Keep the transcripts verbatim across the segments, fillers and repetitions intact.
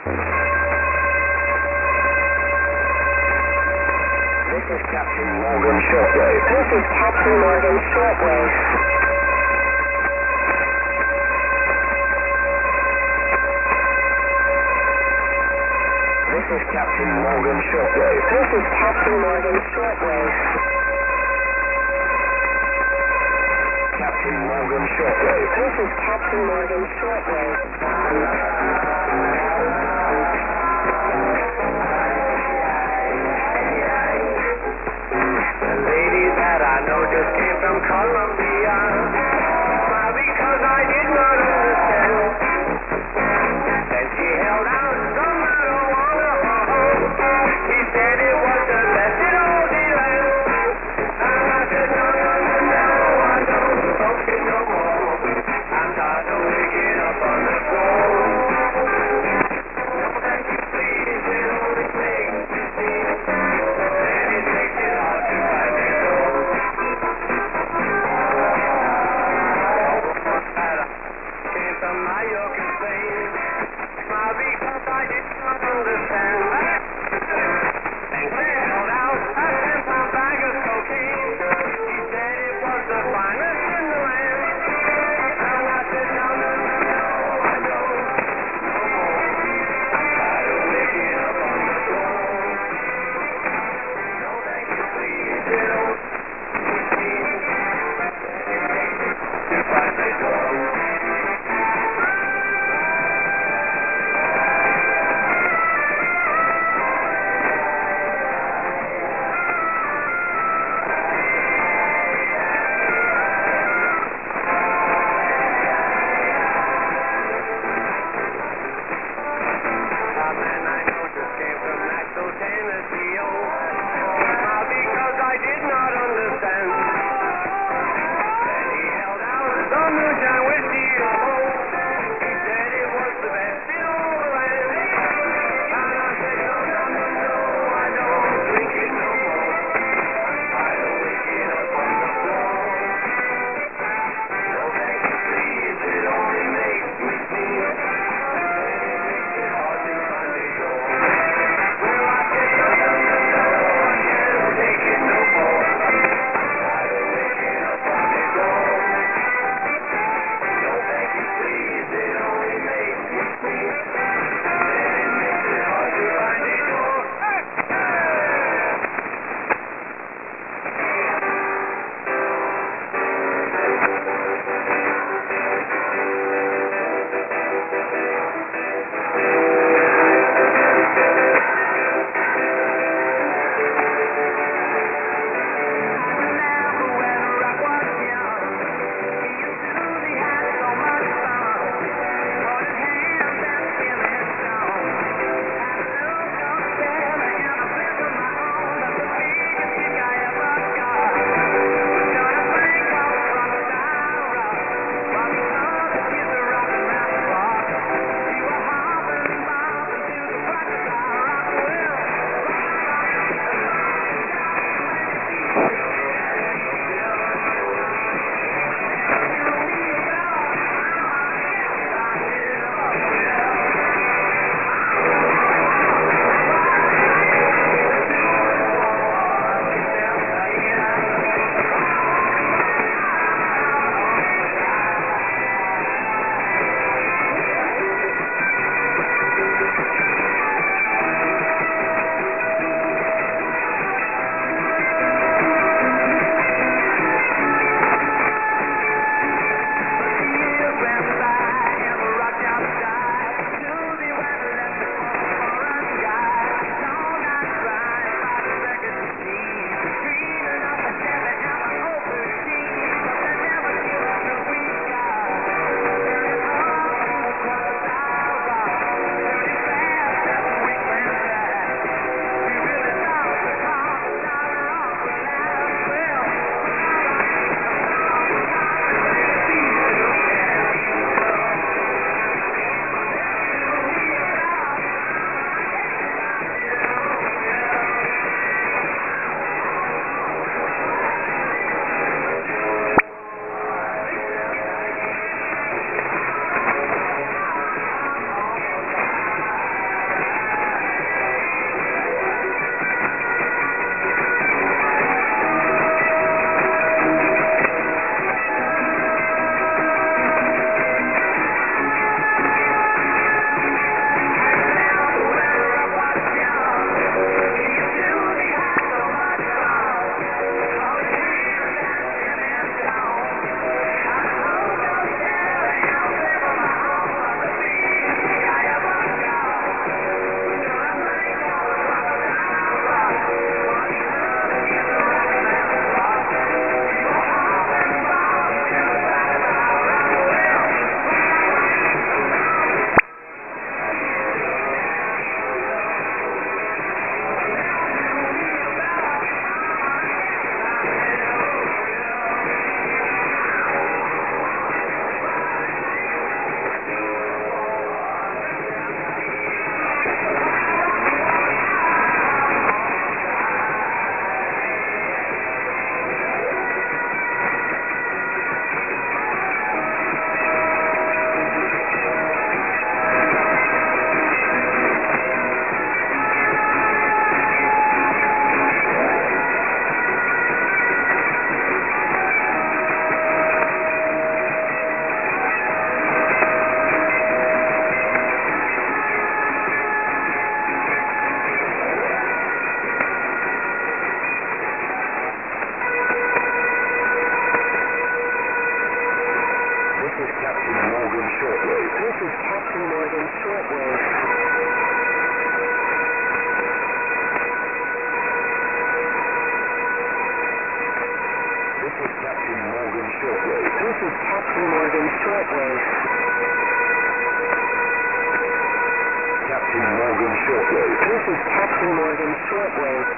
This is Captain Morgan Shortwave. This is Captain Morgan Shortwave. This is Captain Morgan Shortwave. This is Captain Morgan Shortwave. Captain Morgan Shortwave. This is Captain Morgan Shortwave. The lady that I know just came from Colombia. Why? Because I did not understand. Then she held out some marijuana. He said it was the best in all the land. And I said, no, no, no, no, I don't smoke it no more. I'm tired of waking up on the floor. Captain Morgan shortwave.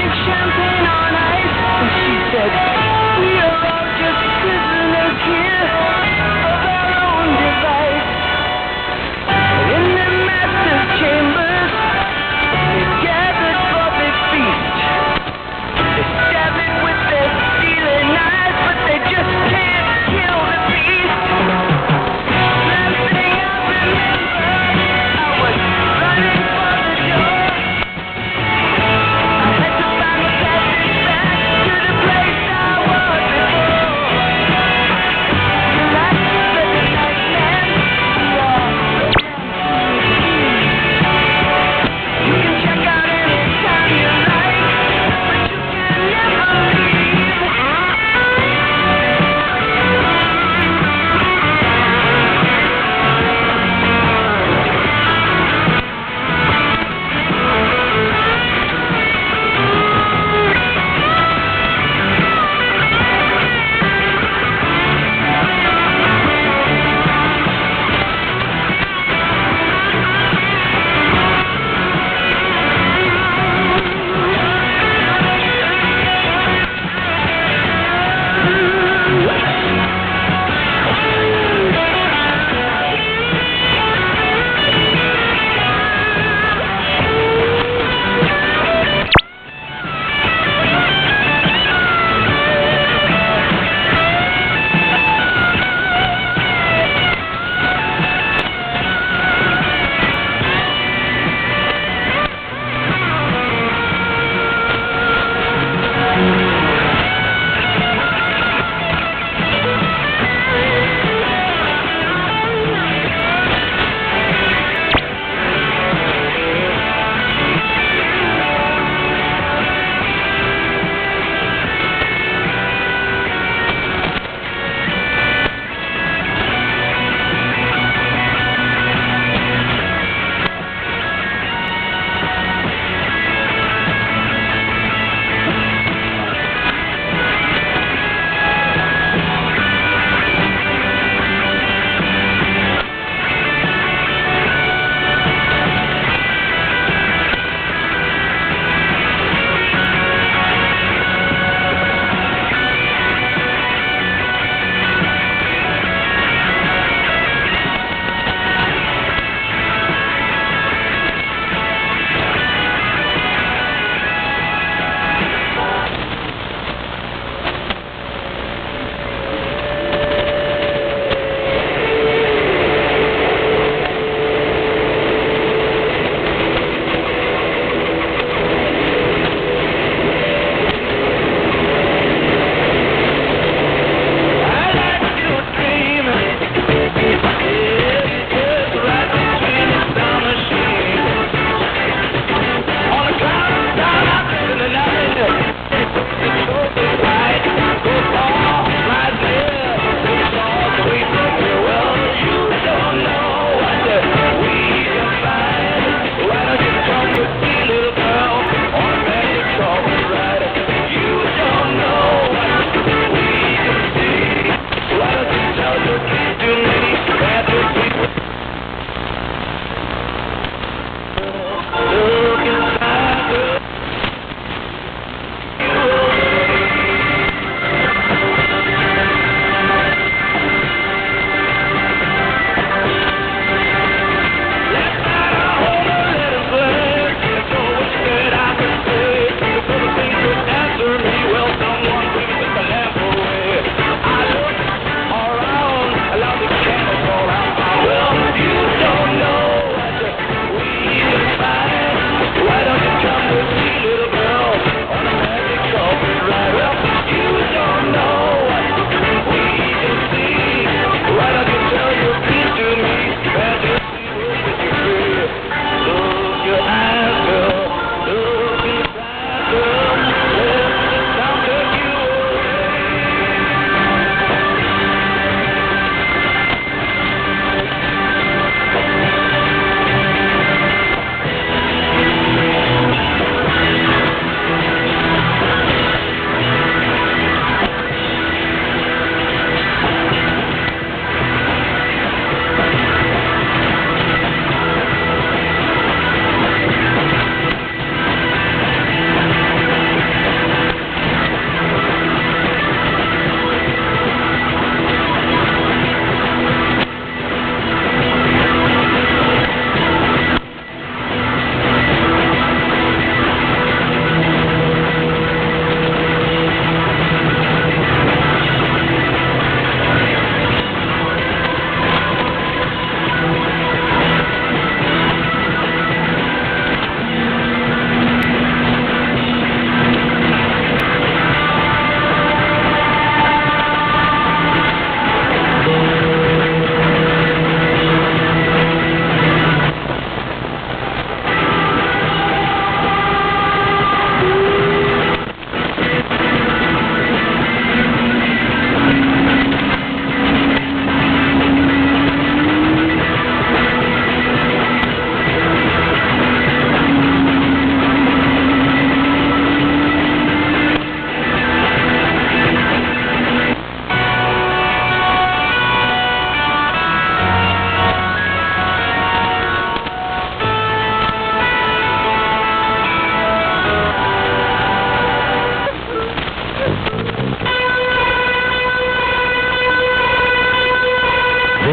drink champagne on ice. And she said, we are all just prisoners here of our own device. In the master's chambers, they gathered for the feast. They stab it with their stealing knives, but they just can't kill the beast. Last thing I remember, I was running for the door. I had to find the passage back to the place I was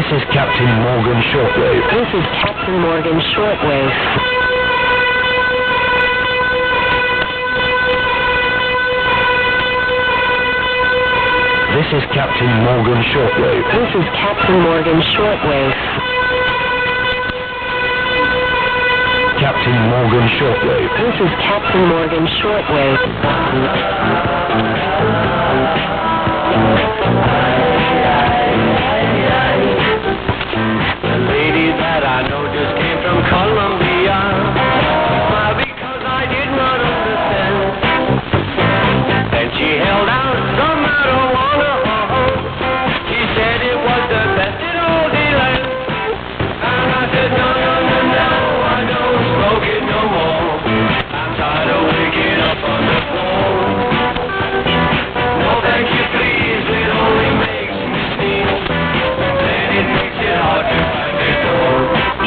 This is Captain Morgan Shortwave. This is Captain Morgan Shortwave. This is Captain Morgan Shortwave. This is Captain Morgan Shortwave. Captain Morgan Shortwave. This is Captain Morgan Shortwave. The lady that I know just came from Colombia. Why? Because I did not understand. Then she held out some marijuana. She said it was the best in all the land. And I said, no, no, no, no, I don't smoke it no more. I'm tired of waking up on the floor. No, thank you, please, it only makes me sneeze. Then it makes it hard to find the door.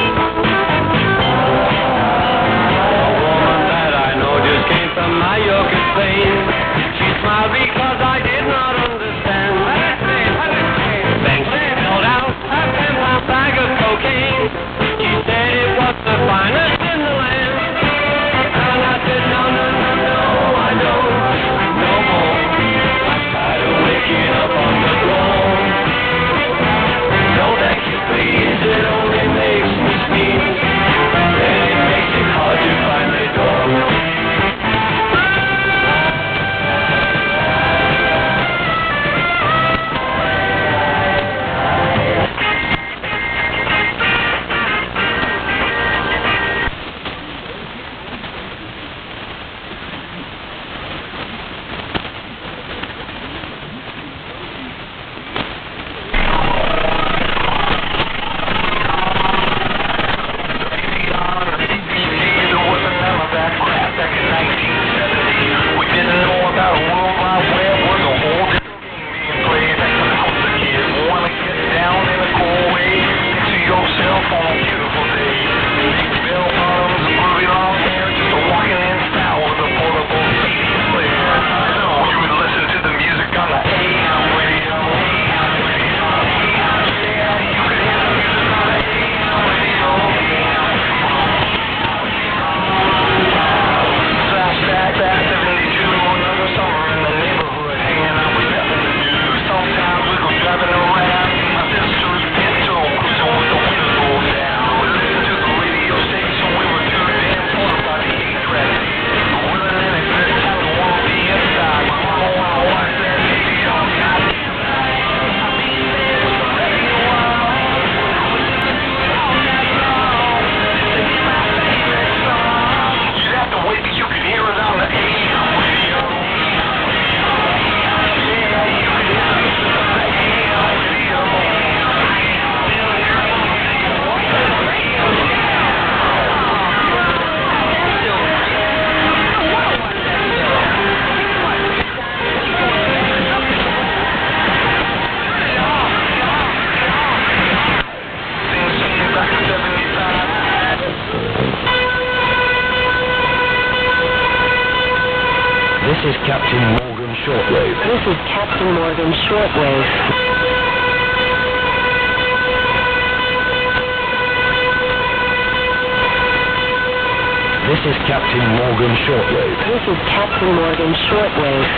A woman that I know just came from Mallorca, Spain. She smiled because I did not understand. Then she held out a ten pound bag of cocaine. She said it was the finest in the land. And I said, no, no, no, no, I don't, no more. I'm tired of waking up on the floor. No, thank you, please, it only makes me sneeze. Then it makes it hard to find the door. This is Captain Morgan Shortwave. This is Captain Morgan Shortwave. This is Captain Morgan Shortwave. This is Captain Morgan Shortwave.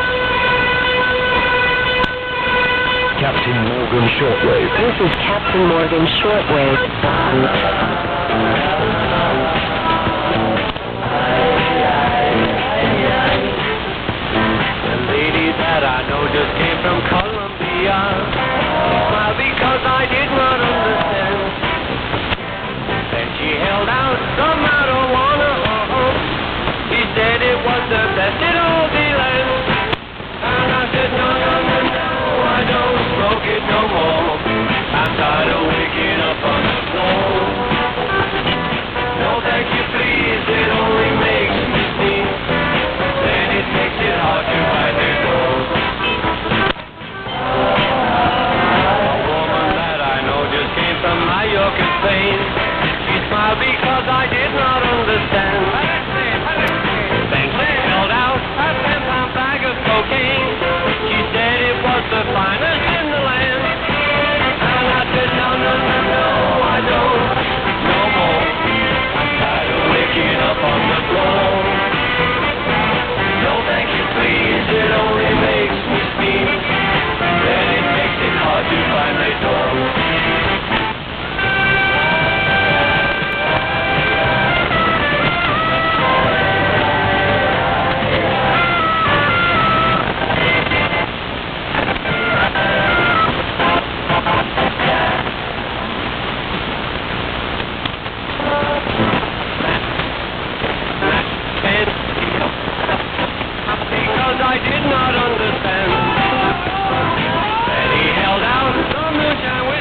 Captain Morgan Shortwave. This is Captain Morgan Shortwave. The lady that I know just came from Colombia. Why? Because I did not understand. Then she held out some marijuana. She said it was the best in all the land. And I said, no, no, no, no, I don't smoke it no more. I'm tired of waking up on the floor. No, thank you, please, it only makes me sneeze. Then it makes it hard to find the door. A woman that I know I did not understand. Then he held out some moonshine